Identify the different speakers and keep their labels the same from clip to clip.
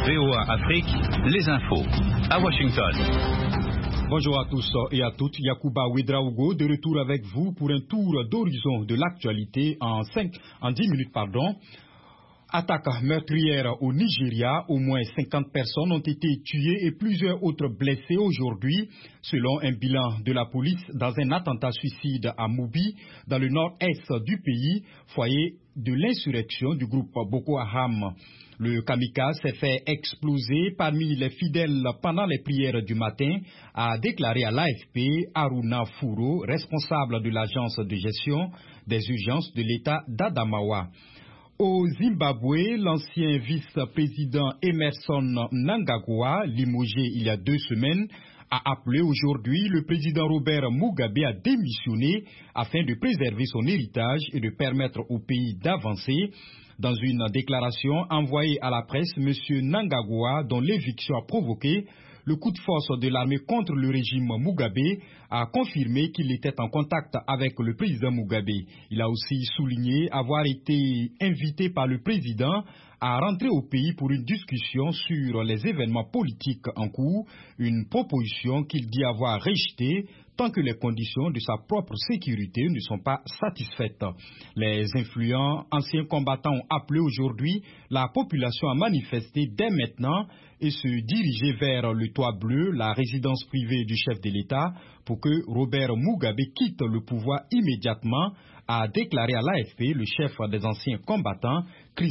Speaker 1: VOA Afrique, les infos. À Washington.
Speaker 2: Bonjour à tous et à toutes. Yacouba Ouedraogo de retour avec vous pour un tour d'horizon de l'actualité en 10 minutes. Attaque meurtrière au Nigeria, au moins 50 personnes ont été tuées et plusieurs autres blessées aujourd'hui, selon un bilan de la police dans un attentat suicide à Mubi, dans le nord-est du pays, foyer de l'insurrection du groupe Boko Haram. Le kamikaze s'est fait exploser parmi les fidèles pendant les prières du matin, a déclaré à l'AFP Haruna Fouro, responsable de l'agence de gestion des urgences de l'État d'Adamawa. Au Zimbabwe, l'ancien vice-président Emerson Mnangagwa, limogé il y a 2 semaines, a appelé aujourd'hui le président Robert Mugabe à démissionner afin de préserver son héritage et de permettre au pays d'avancer. Dans une déclaration envoyée à la presse, M. Mnangagwa, dont l'éviction a provoqué le coup de force de l'armée contre le régime Mugabe, a confirmé qu'il était en contact avec le président Mugabe. Il a aussi souligné avoir été invité par le président à rentrer au pays pour une discussion sur les événements politiques en cours, une proposition qu'il dit avoir rejetée tant que les conditions de sa propre sécurité ne sont pas satisfaites. Les influents anciens combattants ont appelé aujourd'hui la population à manifester dès maintenant et se diriger vers le Toit Bleu, la résidence privée du chef de l'État, pour que Robert Mugabe quitte le pouvoir immédiatement, a déclaré à l'AFP le chef des anciens combattants, Chris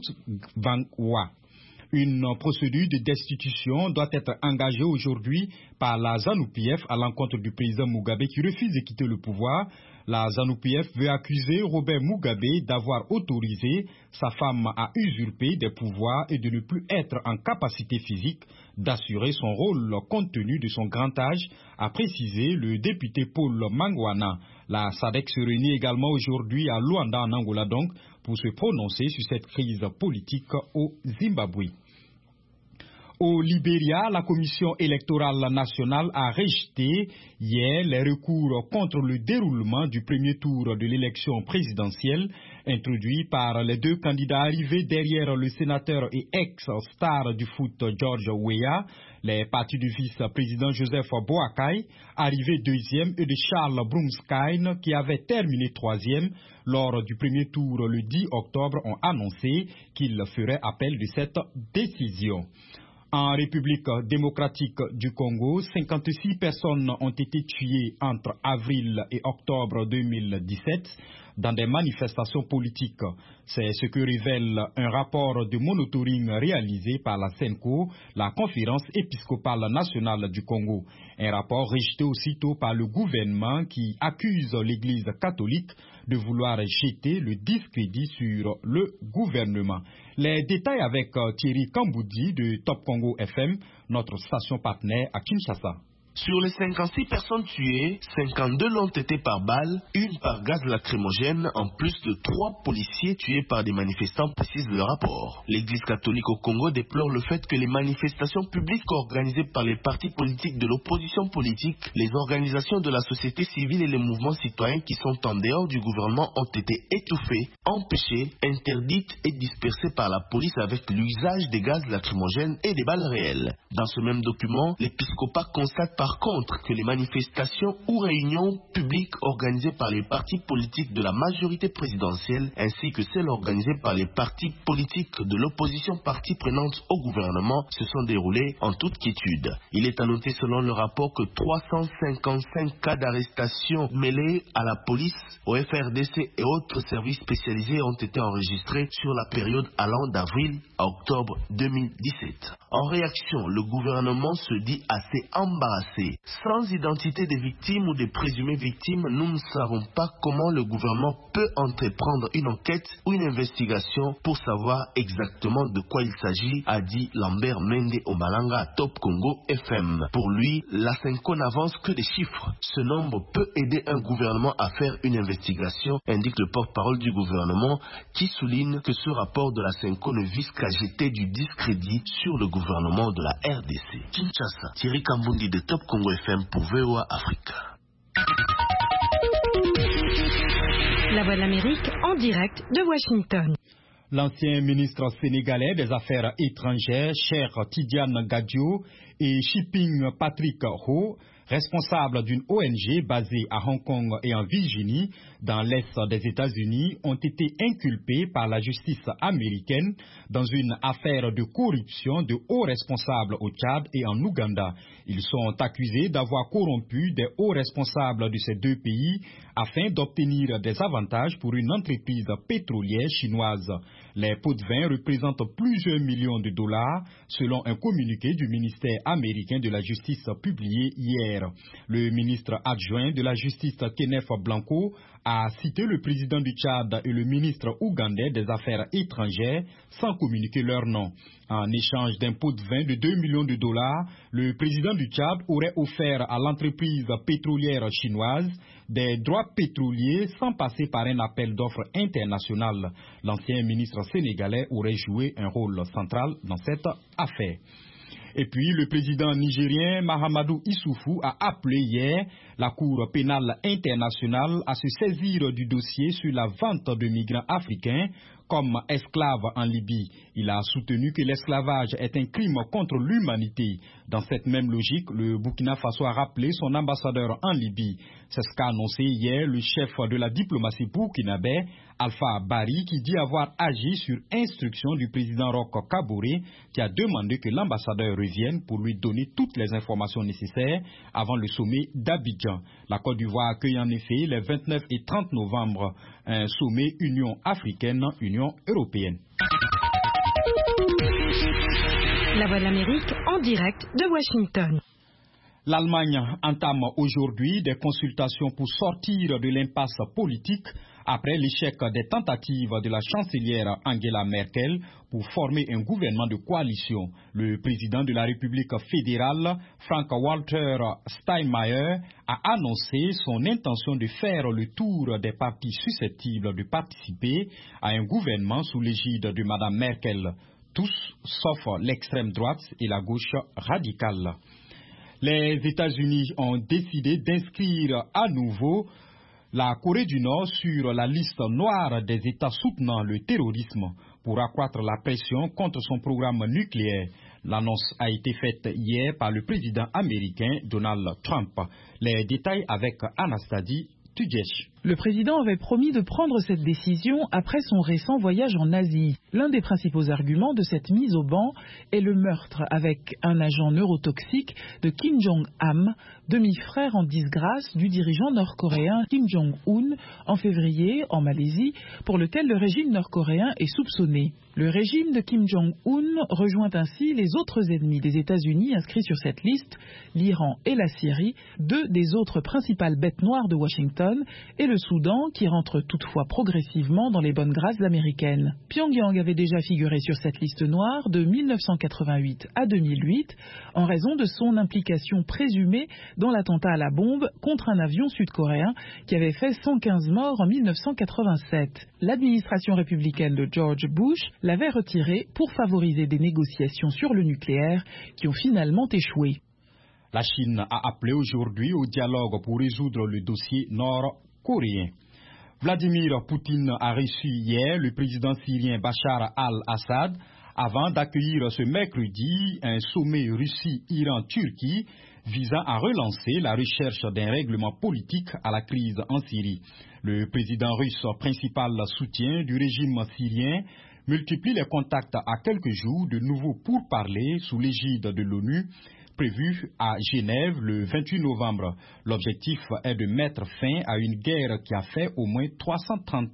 Speaker 2: Mutsvangwa. Une procédure de destitution doit être engagée aujourd'hui par la ZANU-PF à l'encontre du président Mugabe qui refuse de quitter le pouvoir. La ZANU-PF veut accuser Robert Mugabe d'avoir autorisé sa femme à usurper des pouvoirs et de ne plus être en capacité physique d'assurer son rôle compte tenu de son grand âge, a précisé le député Paul Mangwana. La SADC se réunit également aujourd'hui à Luanda en Angola donc pour se prononcer sur cette crise politique au Zimbabwe. Au Libéria, la Commission électorale nationale a rejeté hier les recours contre le déroulement du premier tour de l'élection présidentielle introduit par les 2 candidats arrivés derrière le sénateur et ex-star du foot George Weah, les partis du vice-président Joseph Boakai, arrivé 2e, et de Charles Brumskine, qui avait terminé 3e lors du premier tour le 10 octobre, ont annoncé qu'ils feraient appel de cette décision. En République démocratique du Congo, 56 personnes ont été tuées entre avril et octobre 2017 dans des manifestations politiques. C'est ce que révèle un rapport de monitoring réalisé par la CENCO, la Conférence épiscopale nationale du Congo. Un rapport rejeté aussitôt par le gouvernement qui accuse l'Église catholique de vouloir jeter le discrédit sur le gouvernement. Les détails avec Thierry Kamboudi de Top Congo FM, notre station partenaire à Kinshasa.
Speaker 3: Sur les 56 personnes tuées, 52 l'ont été par balle, 1 par gaz lacrymogène, en plus de 3 policiers tués par des manifestants, précise le rapport. L'Église catholique au Congo déplore le fait que les manifestations publiques organisées par les partis politiques de l'opposition politique, les organisations de la société civile et les mouvements citoyens qui sont en dehors du gouvernement ont été étouffées, empêchées, interdites et dispersées par la police avec l'usage des gaz lacrymogènes et des balles réelles. Dans ce même document, l'épiscopat constate par contre que les manifestations ou réunions publiques organisées par les partis politiques de la majorité présidentielle ainsi que celles organisées par les partis politiques de l'opposition partie prenante au gouvernement se sont déroulées en toute quiétude. Il est à noter selon le rapport que 355 cas d'arrestation mêlés à la police, au FRDC et autres services spécialisés ont été enregistrés sur la période allant d'avril à octobre 2017. En réaction, le gouvernement se dit assez embarrassé. Sans identité des victimes ou des présumées victimes, nous ne savons pas comment le gouvernement peut entreprendre une enquête ou une investigation pour savoir exactement de quoi il s'agit, a dit Lambert Mende Omalanga à Top Congo FM. Pour lui, la CENCO n'avance que des chiffres. Ce nombre peut aider un gouvernement à faire une investigation, indique le porte-parole du gouvernement, qui souligne que ce rapport de la CENCO ne vise qu'à jeter du discrédit sur le gouvernement de la RDC. Kinshasa, Thierry Kambundi de Top Congo FM pour VOA Afrique.
Speaker 4: La Voix de l'Amérique en direct de Washington.
Speaker 2: L'ancien ministre sénégalais des Affaires étrangères, Cheikh Tidiane Gadio, et Shipping Patrick Ho, responsables d'une ONG basée à Hong Kong et en Virginie, dans l'Est des États-Unis, ont été inculpés par la justice américaine dans une affaire de corruption de hauts responsables au Tchad et en Ouganda. Ils sont accusés d'avoir corrompu des hauts responsables de ces deux pays afin d'obtenir des avantages pour une entreprise pétrolière chinoise. Les pots de vin représentent plusieurs millions de dollars, selon un communiqué du ministère américain de la Justice publié hier. Le ministre adjoint de la Justice, Kenneth Blanco, a cité le président du Tchad et le ministre ougandais des Affaires étrangères sans communiquer leur nom. En échange d'un pot de vin de 2 millions de dollars, le président du Tchad aurait offert à l'entreprise pétrolière chinoise des droits pétroliers sans passer par un appel d'offres international. L'ancien ministre sénégalais aurait joué un rôle central dans cette affaire. Et puis, le président nigérien Mahamadou Issoufou a appelé hier la Cour pénale internationale à se saisir du dossier sur la vente de migrants africains comme esclaves en Libye. Il a soutenu que l'esclavage est un crime contre l'humanité. Dans cette même logique, le Burkina Faso a rappelé son ambassadeur en Libye. C'est ce qu'a annoncé hier le chef de la diplomatie burkinabé, Alpha Bari, qui dit avoir agi sur instruction du président Roch Kaboré, qui a demandé que l'ambassadeur revienne pour lui donner toutes les informations nécessaires avant le sommet d'Abidjan. La Côte d'Ivoire accueille en effet les 29 et 30 novembre un sommet Union africaine-Union européenne.
Speaker 4: La Voix de l'Amérique en direct de Washington.
Speaker 2: L'Allemagne entame aujourd'hui des consultations pour sortir de l'impasse politique après l'échec des tentatives de la chancelière Angela Merkel pour former un gouvernement de coalition. Le président de la République fédérale, Frank-Walter Steinmeier, a annoncé son intention de faire le tour des partis susceptibles de participer à un gouvernement sous l'égide de Mme Merkel, tous sauf l'extrême droite et la gauche radicale. Les États-Unis ont décidé d'inscrire à nouveau la Corée du Nord sur la liste noire des États soutenant le terrorisme pour accroître la pression contre son programme nucléaire. L'annonce a été faite hier par le président américain Donald Trump. Les détails avec Anastasie Tudjesh.
Speaker 5: Le président avait promis de prendre cette décision après son récent voyage en Asie. L'un des principaux arguments de cette mise au ban est le meurtre avec un agent neurotoxique de Kim Jong-un, demi-frère en disgrâce du dirigeant nord-coréen Kim Jong-un en février en Malaisie, pour lequel le régime nord-coréen est soupçonné. Le régime de Kim Jong-un rejoint ainsi les autres ennemis des États-Unis inscrits sur cette liste, l'Iran et la Syrie, deux des autres principales bêtes noires de Washington, et le Soudan, qui rentre toutefois progressivement dans les bonnes grâces américaines. Pyongyang avait déjà figuré sur cette liste noire de 1988 à 2008 en raison de son implication présumée dans l'attentat à la bombe contre un avion sud-coréen qui avait fait 115 morts en 1987. L'administration républicaine de George Bush l'avait retiré pour favoriser des négociations sur le nucléaire qui ont finalement échoué.
Speaker 2: La Chine a appelé aujourd'hui au dialogue pour résoudre le dossier nord-coréen. Vladimir Poutine a reçu hier le président syrien Bachar al-Assad avant d'accueillir ce mercredi un sommet Russie-Iran-Turquie visant à relancer la recherche d'un règlement politique à la crise en Syrie. Le président russe, principal soutien du régime syrien, multiplie les contacts à quelques jours de nouveaux pourparlers sous l'égide de l'ONU, prévu à Genève le 28 novembre. L'objectif est de mettre fin à une guerre qui a fait au moins 330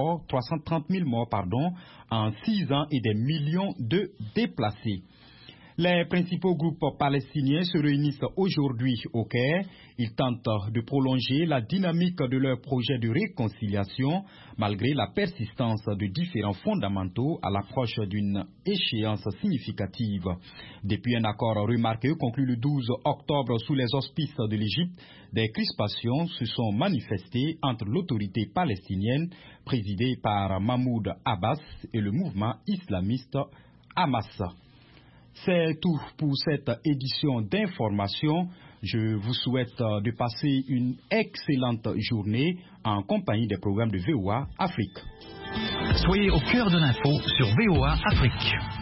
Speaker 2: 000 morts en 6 ans et des millions de déplacés. Les principaux groupes palestiniens se réunissent aujourd'hui au Caire. Ils tentent de prolonger la dynamique de leur projet de réconciliation malgré la persistance de différents fondamentaux à l'approche d'une échéance significative. Depuis un accord remarqué conclu le 12 octobre sous les auspices de l'Égypte, des crispations se sont manifestées entre l'autorité palestinienne présidée par Mahmoud Abbas et le mouvement islamiste Hamas. C'est tout pour cette édition d'information. Je vous souhaite de passer une excellente journée en compagnie des programmes de VOA Afrique.
Speaker 1: Soyez au cœur de l'info sur VOA Afrique.